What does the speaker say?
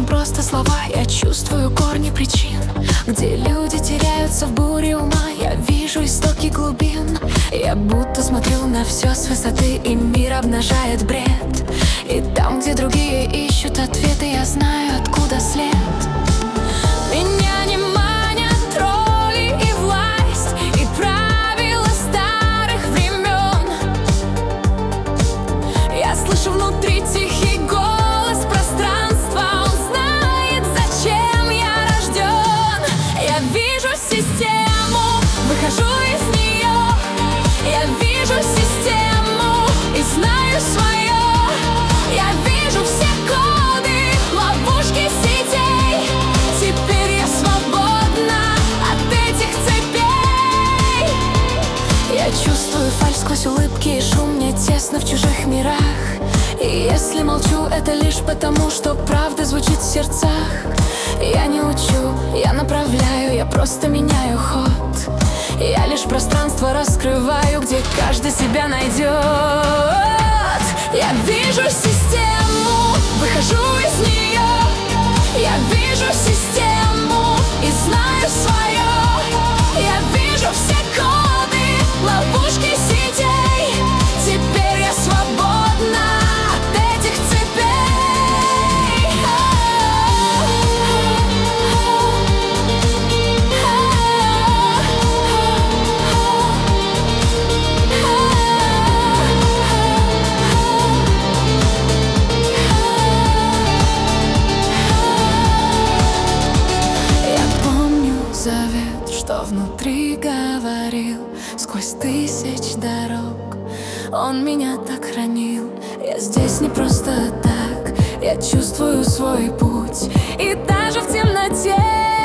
чем просто слова. Я чувствую корни причин, где люди теряются в буре ума. Я вижу истоки глубин. Я будто смотрю на все с высоты, и мир обнажает бред. И там, где другие ищут ответы, я знаю, откуда след. Меня не манят роли и власть, и правила старых времен. Я слышу внутри тихий голос пространства. Он знает, зачем я рожден. Я вижу систему, выхожу из нее. Я вижу систему и знаю свое. Я вижу все коды, ловушки сетей. Теперь я свободна от этих цепей. Я чувствую фальшь сквозь улыбки и шум. Мне тесно в чужих мирах. И если молчу, это лишь потому, что правда звучит в сердцах. Я не учу, я направляю, я просто меняю ход. Я лишь пространство раскрываю, где каждый себя найдет. Я вижу систему, выхожу из нее. Я вижу систему и знаю свое. Я вижу все коды, ловушки сетей. Теперь я свободна от этих цепей. Завет, что внутри говорил сквозь тысяч дорог. Он меня так хранил. Я здесь не просто так. Я чувствую свой путь. И даже в темноте